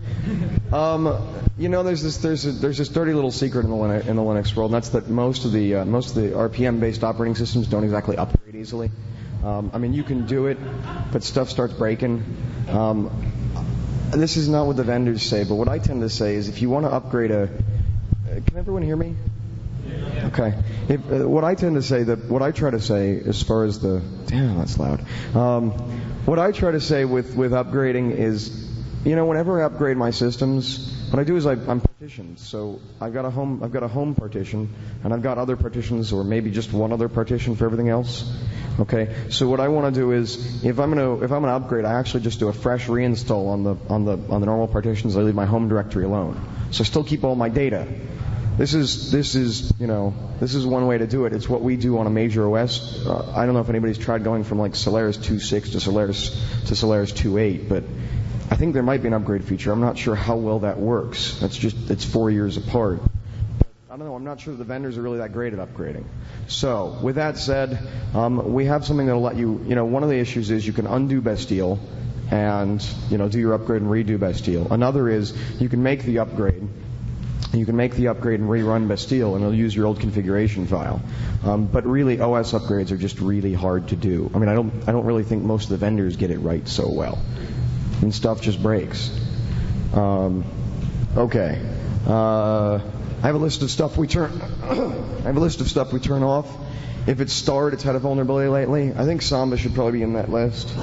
Um, you know, there's this there's a, there's this dirty little secret in the Linux, in the Linux world, and that's that most of the uh, most of the R P M-based operating systems don't exactly upgrade easily. Um, I mean, you can do it, but stuff starts breaking. Um, this is not what the vendors say, but what I tend to say is if you want to upgrade a, uh, can everyone hear me? Yeah. Okay. If, uh, what I tend to say that what I try to say as far as the damn that's loud. Um, what I try to say with with upgrading is, you know, whenever I upgrade my systems, what I do is I, I'm partitioned. So I've got a home, I've got a home partition, and I've got other partitions, or maybe just one other partition for everything else. Okay. So what I want to do is, if I'm going to, if I'm going to upgrade, I actually just do a fresh reinstall on the on the on the normal partitions. I leave my home directory alone. So I still keep all my data. This is this is you know this is one way to do it. It's what we do on a major O S. Uh, I don't know if anybody's tried going from like Solaris two point six to Solaris to Solaris two point eight, but I think there might be an upgrade feature. I'm not sure how well that works. That's just, it's four years apart. I don't know. I'm not sure the vendors are really that great at upgrading. So, with that said, um, we have something that'll let you, you know, one of the issues is you can undo Bastille and, you know, do your upgrade and redo Bastille. Another is you can make the upgrade. You can make the upgrade and rerun Bastille, and it'll use your old configuration file. Um, but really, O S upgrades are just really hard to do. I mean, I don't, I don't really think most of the vendors get it right so well. And stuff just breaks. Um, okay. Uh, I have a list of stuff we turn. I have a list of stuff we turn off. If it's starred, it's had a vulnerability lately. I think Samba should probably be in that list.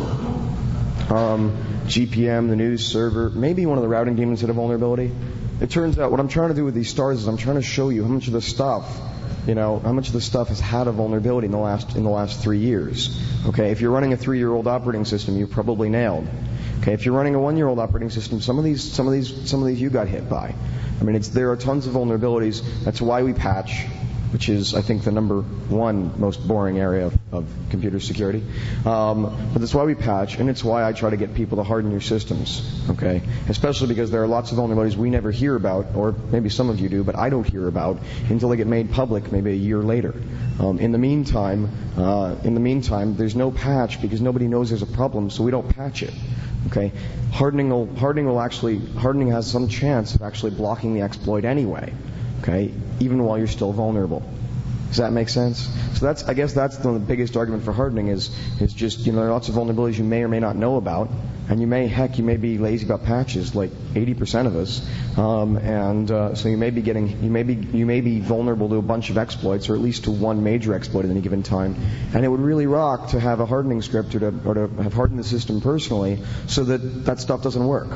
Um, G P M, the news server, maybe one of the routing daemons had a vulnerability. It turns out what I'm trying to do with these stars is I'm trying to show you how much of the stuff, you know, how much of the stuff has had a vulnerability in the last in the last three years. Okay, if you're running a three-year-old operating system, you've probably nailed. Okay, if you're running a one-year-old operating system, some of these, some of these, some of these you got hit by. I mean, it's there are tons of vulnerabilities. That's why we patch, which is, I think, the number one most boring area of, of computer security. Um, but that's why we patch, and it's why I try to get people to harden your systems. Okay, especially because there are lots of vulnerabilities we never hear about, or maybe some of you do, but I don't hear about until they get made public, maybe a year later. Um, in the meantime, uh, in the meantime, there's no patch because nobody knows there's a problem, so we don't patch it. Okay, hardening will hardening will actually hardening has some chance of actually blocking the exploit anyway. Okay, even while you're still vulnerable. Does that make sense? So that's I guess that's the, the biggest argument for hardening is is just you know there are lots of vulnerabilities you may or may not know about, and you may heck you may be lazy about patches like eighty percent of us, um, and uh, so you may be getting you may be you may be vulnerable to a bunch of exploits or at least to one major exploit at any given time, and it would really rock to have a hardening script or to or to have hardened the system personally so that that stuff doesn't work.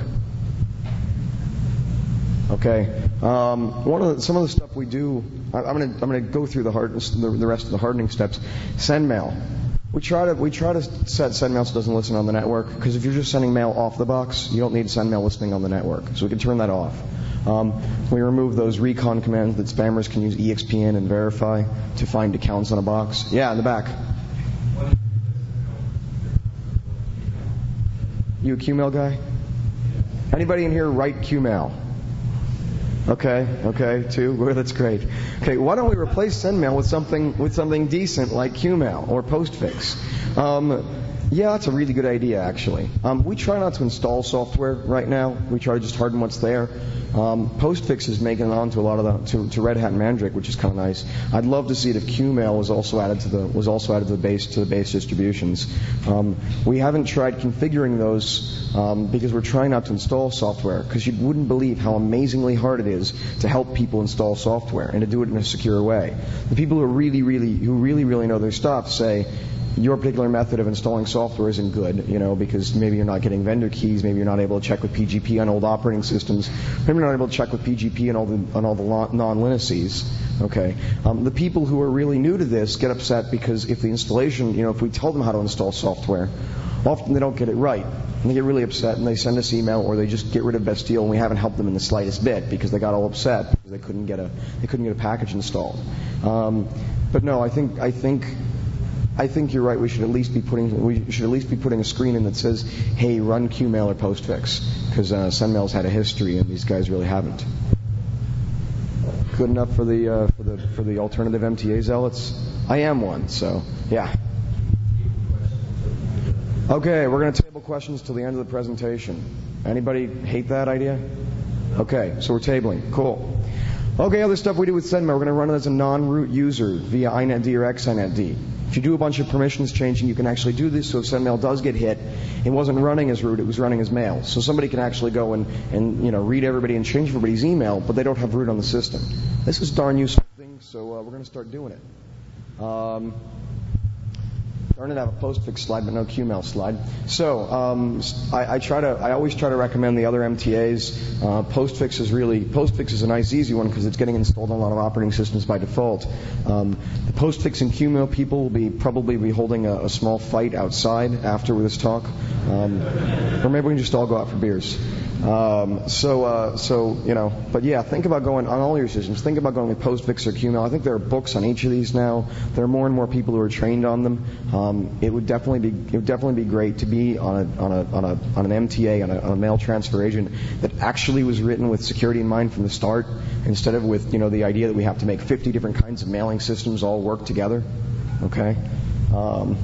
Okay. Um, one of the, some of the stuff we do, I, I'm going to I'm going to go through the, hard, the the rest of the hardening steps. SendMail. We try to we try to set SendMail so it doesn't listen on the network because if you're just sending mail off the box, you don't need SendMail listening on the network. So we can turn that off. Um, we remove those recon commands that spammers can use E X P N and verify to find accounts on a box. Yeah, in the back. You a Qmail guy? Anybody in here write Qmail? Okay, okay, two. Well, that's great. Okay, why don't we replace SendMail with something with something decent like QMail or Postfix? Um, yeah, that's a really good idea, actually. Um, we try not to install software right now. We try to just harden what's there. Um, Postfix is making it onto a lot of the to, to Red Hat and Mandrake, which is kind of nice. I'd love to see it if QMail was also added to the was also added to the base to the base distributions. Um, we haven't tried configuring those um, because we're trying not to install software, because you wouldn't believe how amazingly hard it is to help people install software and to do it in a secure way. The people who are really, really who really, really know their stuff say, your particular method of installing software isn't good, you know, because maybe you're not getting vendor keys, maybe you're not able to check with P G P on old operating systems, maybe you're not able to check with P G P on all the on all the non-Linuxes. Okay, um, the people who are really new to this get upset because if the installation, you know, if we tell them how to install software, often they don't get it right, and they get really upset and they send us email or they just get rid of Bastille, and we haven't helped them in the slightest bit because they got all upset because they couldn't get a they couldn't get a package installed. Um, but no, I think I think. I think you're right. We should at least be putting we should at least be putting a screen in that says, "Hey, run QMail or Postfix," because uh, SendMail's had a history and these guys really haven't. Good enough for the uh, for the for the alternative M T A zealots. I am one, so yeah. Okay, we're going to table questions till the end of the presentation. Anybody hate that idea? Okay, so we're tabling. Cool. Okay, other stuff we do with SendMail, we're going to run it as a non-root user via I N E T D or X I N E T D. If you do a bunch of permissions changing, you can actually do this, so if SendMail does get hit, it wasn't running as root, it was running as mail. So somebody can actually go and, and you know, read everybody and change everybody's email, but they don't have root on the system. This is a darn useful thing, so uh, we're going to start doing it. Um, Darn it, I have a Postfix slide, but no QMail slide. So um, I, I try to, I always try to recommend the other M T As. Uh, Postfix is really, Postfix is a nice, easy one because it's getting installed on a lot of operating systems by default. Um, the Postfix and QMail people will be probably be holding a, a small fight outside after this talk, um, or maybe we can just all go out for beers. Um, so, uh, so you know, but yeah, think about going on all your systems. Think about going with Postfix or QMail. I think there are books on each of these now. There are more and more people who are trained on them. Um, it would definitely be it would definitely be great to be on a on a on a on an M T A on a, on a mail transfer agent that actually was written with security in mind from the start, instead of with you know the idea that we have to make fifty different kinds of mailing systems all work together. Okay, um,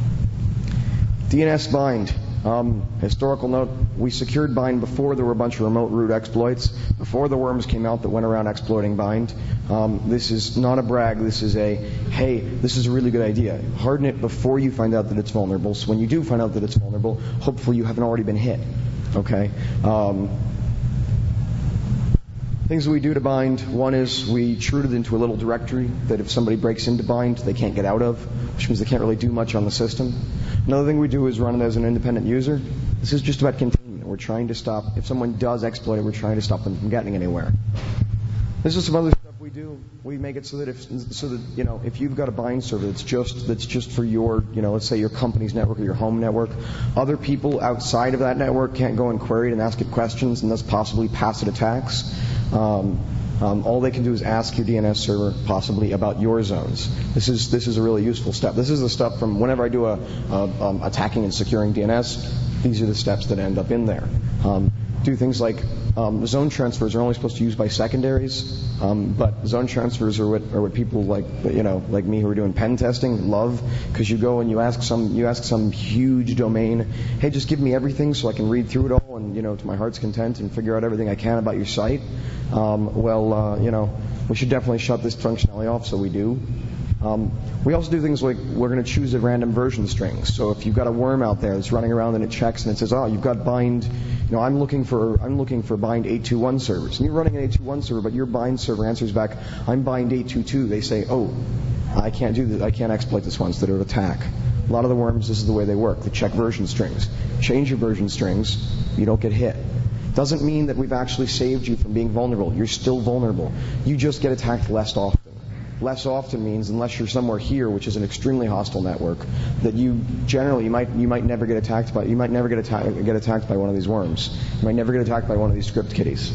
D N S bind. Um, historical note, we secured bind before there were a bunch of remote root exploits, before the worms came out that went around exploiting bind. Um, this is not a brag, this is a, hey, this is a really good idea. Harden it before you find out that it's vulnerable, so when you do find out that it's vulnerable, hopefully you haven't already been hit. Okay? Um, Things that we do to bind, one is we chroot it into a little directory that if somebody breaks into bind, they can't get out of, which means they can't really do much on the system. Another thing we do is run it as an independent user. This is just about containment. We're trying to stop, if someone does exploit it, we're trying to stop them from getting anywhere. This is some other stuff we do. We make it so that if, so that, you know, if you've got a bind server that's just, that's just for your, you know, let's say your company's network or your home network, other people outside of that network can't go and query it and ask it questions and thus possibly pass it attacks. Um, um, all they can do is ask your D N S server possibly about your zones. This is this is a really useful step. This is the stuff from whenever I do a, a um, attacking and securing D N S. These are the steps that end up in there. Um, do things like um, zone transfers are only supposed to use by secondaries, um, but zone transfers are what are what people like you know like me who are doing pen testing love, because you go and you ask some you ask some huge domain, hey, just give me everything so I can read through it all and you know to my heart's content and figure out everything I can about your site. Um, well, uh, you know, we should definitely shut this functionality off, so we do. Um, we also do things like we're going to choose a random version string. So if you've got a worm out there that's running around and it checks and it says, oh, you've got bind, you know, I'm looking for I'm looking for bind eight two one servers. And you're running an eight two one server, but your bind server answers back, I'm bind eight two two. They say, oh, I can't do this. I can't exploit this one instead of attack. A lot of the worms, this is the way they work. They check version strings. Change your version strings, you don't get hit. Doesn't mean that we've actually saved you from being vulnerable. You're still vulnerable. You just get attacked less often. Less often means unless you're somewhere here, which is an extremely hostile network, that you generally you might you might never get attacked by you might never get attacked get attacked by one of these worms. You might never get attacked by one of these script kiddies.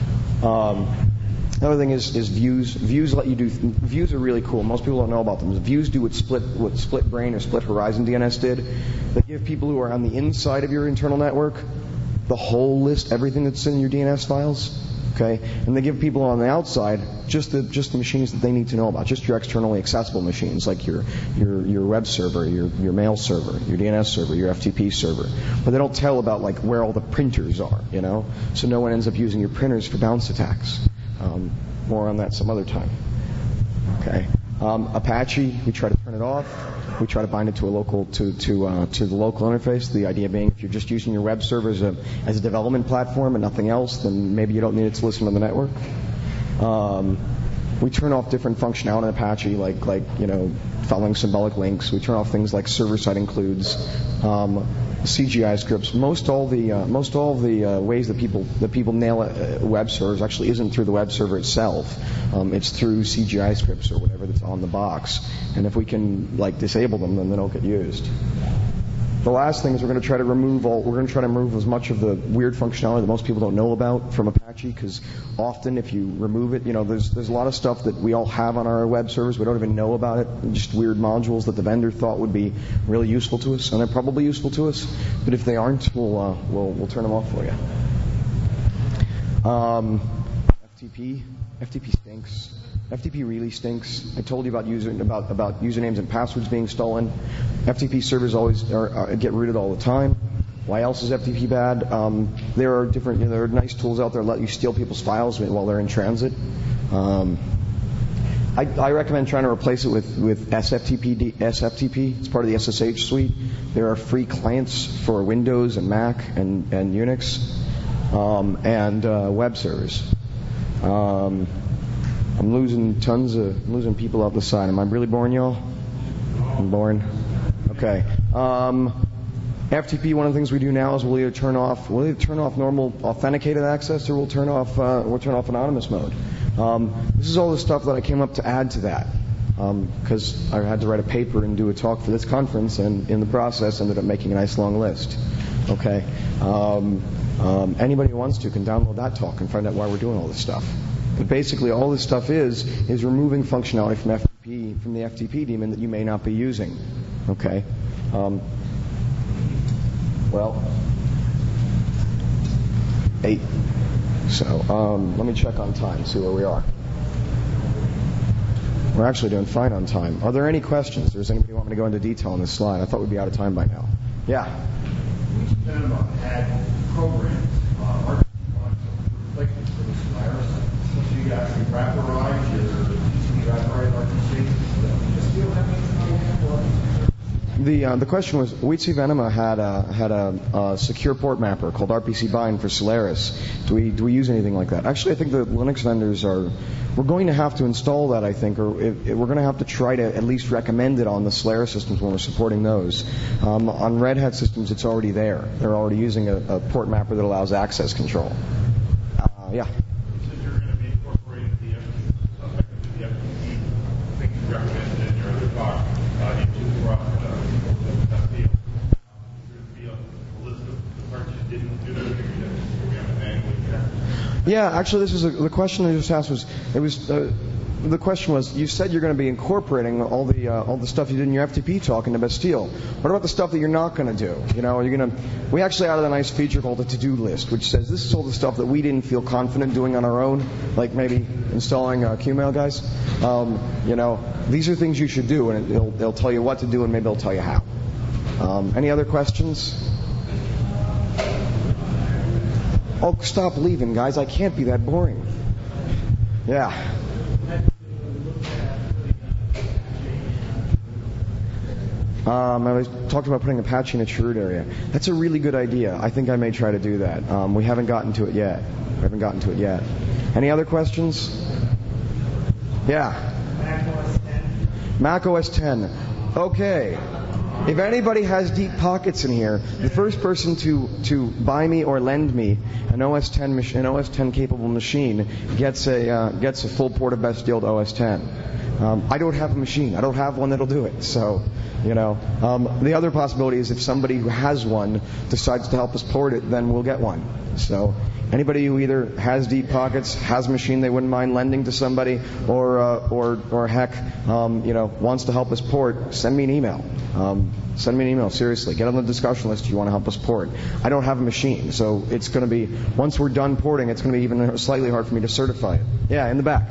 Um, another thing is is views. Views let you do views are really cool. Most people don't know about them. Views do what split what Split Brain or Split Horizon D N S did. They give people who are on the inside of your internal network the whole list, everything that's in your D N S files. Okay, Okay, and they give people on the outside just the just the machines that they need to know about, just your externally accessible machines like your your your web server, your your mail server, your D N S server, your F T P server. But they don't tell about like where all the printers are, you know. So no one ends up using your printers for bounce attacks. Um, more on that some other time. Okay, um, Apache, we try to turn it off. We try to bind it to a local to to uh, to the local interface. The idea being, if you're just using your web server as a as a development platform and nothing else, then maybe you don't need it to listen to the network. Um, we turn off different functionality in Apache, like like you know following symbolic links. We turn off things like server side includes, um, C G I scripts. Most all the uh, most all the uh, ways that people that people nail uh, web servers actually isn't through the web server itself. Um, it's through C G I scripts or whatever that's on the box. And if we can like disable them, then they don't get used. The last thing is we're going to try to remove all. We're going to try to remove as much of the weird functionality that most people don't know about from Apache, because often if you remove it, you know, there's there's a lot of stuff that we all have on our web servers. We don't even know about it. Just weird modules that the vendor thought would be really useful to us, and they're probably useful to us. But if they aren't, we'll uh, we'll we'll turn them off for you. Um, F T P, F T P stinks. F T P really stinks. I told you about user about about usernames and passwords being stolen. F T P servers always are, are, get rooted all the time. Why else is F T P bad? Um, there are different. You know, there are nice tools out there that let you steal people's files while they're in transit. Um, I, I recommend trying to replace it with with S F T P. S F T P. It's part of the S S H suite. There are free clients for Windows and Mac and and Unix um, and uh, web servers. Um, I'm losing tons of I'm losing people out the side. Am I really boring y'all? I'm boring. Okay. Um, F T P. One of the things we do now is we'll either turn off we'll either turn off normal authenticated access, or we'll turn off uh, we'll turn off anonymous mode. Um, this is all the stuff that I came up to add to that, because um, I had to write a paper and do a talk for this conference, and in the process ended up making a nice long list. Okay. Um, um, anybody who wants to can download that talk and find out why we're doing all this stuff. But basically, all this stuff is is removing functionality from F T P from the F T P daemon that you may not be using. Okay. Um, well, eight. So um, let me check on time, see where we are. We're actually doing fine on time. Are there any questions? Does anybody want me to go into detail on this slide? I thought we'd be out of time by now. Yeah. We spent about had programs, uh, replacement for the Solaris. So you actually wrapperize your wrapperize R P C. Just still have any The uh, the question was, W three C Venema had a had a, a secure port mapper called R P C bind for Solaris. Do we do we use anything like that? Actually, I think the Linux vendors are. We're going to have to install that, I think, or it, it, we're going to have to try to at least recommend it on the Solaris systems when we're supporting those. Um, on Red Hat systems, it's already there. They're already using a, a port mapper that allows access control. Uh, yeah. Since you're going to be incorporating the effectively the F T P things you recommended in your other talk uh, into the uh, that deal, there would be a list of the parts you didn't do that we have a manually check. Yeah, actually, this is a, the question I just asked was it was uh, the question was you said you're going to be incorporating all the uh, all the stuff you did in your F T P talk into Bastille. What about the stuff that you're not going to do? You know, you're going to. We actually added a nice feature called a to-do list, which says this is all the stuff that we didn't feel confident doing on our own, like maybe installing uh, Qmail, guys. Um, you know, these are things you should do, and it'll, it'll tell you what to do, and maybe it'll tell you how. Um, any other questions? Oh, stop leaving, guys. I can't be that boring. Yeah. Um, I was talked about putting Apache in a churred area. That's a really good idea. I think I may try to do that. Um, we haven't gotten to it yet. We haven't gotten to it yet. Any other questions? Yeah. Mac O S ten. Mac O S ten. Okay. If anybody has deep pockets in here, the first person to, to buy me or lend me an O S ten mach- an O S ten capable machine gets a uh, gets a full port of Bastille to O S ten. Um, I don't have a machine. I don't have one that'll do it. So, you know, um, the other possibility is if somebody who has one decides to help us port it, then we'll get one. So anybody who either has deep pockets, has a machine they wouldn't mind lending to somebody, or uh, or or heck, um, you know, wants to help us port, send me an email. Um, send me an email. Seriously, get on the discussion list if you want to help us port. I don't have a machine, so it's going to be once we're done porting, it's going to be even slightly hard for me to certify it. Yeah, in the back.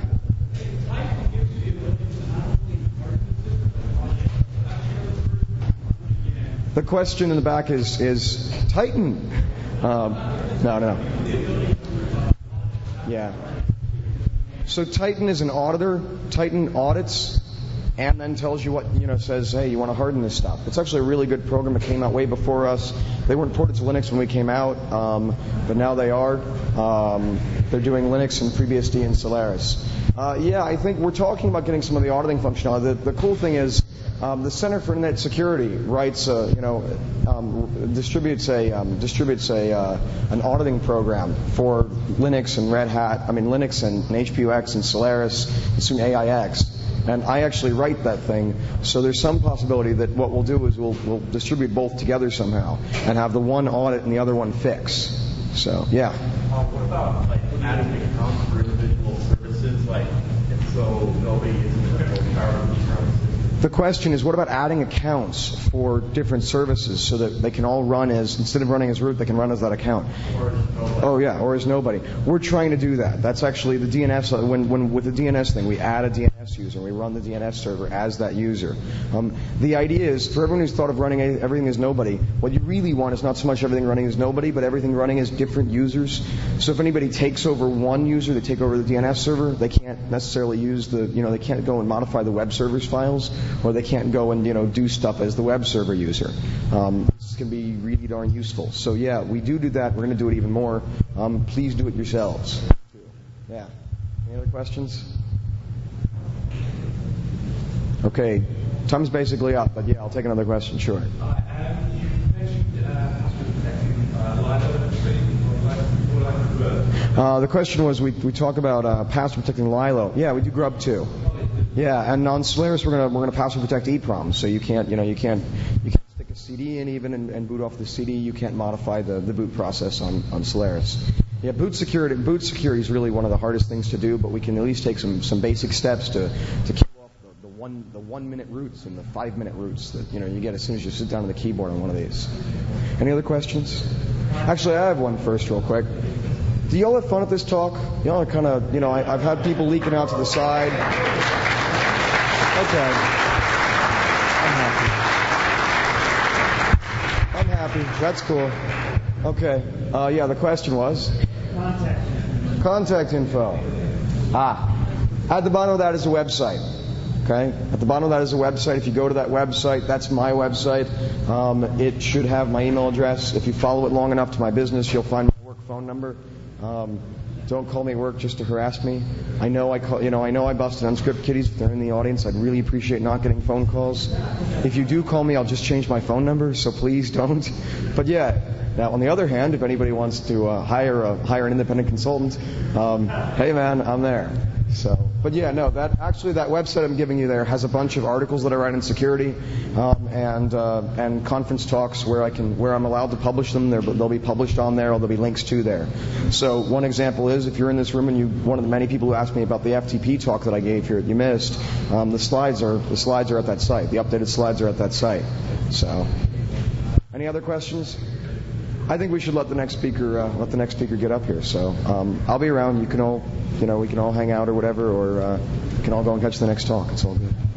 The question in the back is is Titan. Um, no, no. Yeah. So Titan is an auditor. Titan audits and then tells you what, you know, says, hey, you want to harden this stuff. It's actually a really good program. It came out way before us. They weren't ported to Linux when we came out, um, but now they are. Um, they're doing Linux and FreeBSD and Solaris. Uh, yeah, I think we're talking about getting some of the auditing functionality. The, the cool thing is, Um, the Center for Internet Security writes, uh, you know, um, distributes a um, distributes a uh, an auditing program for Linux and Red Hat. I mean Linux and, and H P U X and Solaris and soon A I X. And I actually write that thing. So there's some possibility that what we'll do is we'll we'll distribute both together somehow and have the one audit and the other one fix. So yeah. Uh, what about like adding accounts for individual services? Like, if so, nobody is in power of the services. The question is, what about adding accounts for different services so that they can all run as, instead of running as root, they can run as that account? Or as nobody. Oh yeah, or as nobody. We're trying to do that. That's actually the D N S. When, when with the D N S thing, we add a D N S user. We run the D N S server as that user. Um, the idea is, for everyone who's thought of running a, everything as nobody, what you really want is not so much everything running as nobody, but everything running as different users. So if anybody takes over one user, they take over the D N S server, they can't necessarily use the, you know, they can't go and modify the web server's files, or they can't go and, you know, do stuff as the web server user. Um, this can be really darn useful. So yeah, we do do that. We're going to do it even more. Um, please do it yourselves. Yeah. Any other questions? Okay. Time's basically up, but yeah, I'll take another question. Sure. Uh, um, you mentioned uh, password protecting uh, Lilo and What like Grub? Uh, the question was, we we talk about uh, password protecting Lilo. Yeah, we do Grub too. Yeah, and on Solaris we're gonna we're gonna password protect E PROM, so you can't you know you can't you can't stick a C D in even and, and boot off the C D. You can't modify the, the boot process on, on Solaris. Yeah, boot security boot security is really one of the hardest things to do, but we can at least take some, some basic steps to to kill off the, the one the one minute roots and the five minute roots that you know you get as soon as you sit down at the keyboard on one of these. Any other questions? Actually, I have one first, real quick. Do y'all have fun at this talk? Y'all are kind of, you know, I, I've had people leaking out to the side. Okay. I'm happy. I'm happy. That's cool. Okay. Uh, yeah, the question was? Contact. Contact info. Ah. At the bottom of that is a website. Okay? At the bottom of that is a website. If you go to that website, that's my website. Um, it should have my email address. If you follow it long enough to my business, you'll find my work phone number. Um, don't call me work just to harass me. I know I call, you know I know I busted Unscript Kitties. If they're in the audience, I'd really appreciate not getting phone calls. If you do call me, I'll just change my phone number. So please don't. But yeah. Now, on the other hand, if anybody wants to uh, hire a hire an independent consultant, um, hey man, I'm there. So, but yeah, no, that actually that website I'm giving you there has a bunch of articles that I write in security, um, and uh, and conference talks where I can where I'm allowed to publish them. They're, they'll be published on there, or there'll be links to there. So one example is if you're in this room and you one of the many people who asked me about the F T P talk that I gave here that you missed, um, the slides are the slides are at that site. The updated slides are at that site. So, any other questions? I think we should let the next speaker uh, let the next speaker get up here. So um, I'll be around. You can all, you know, we can all hang out or whatever, or uh, we can all go and catch the next talk. It's all good.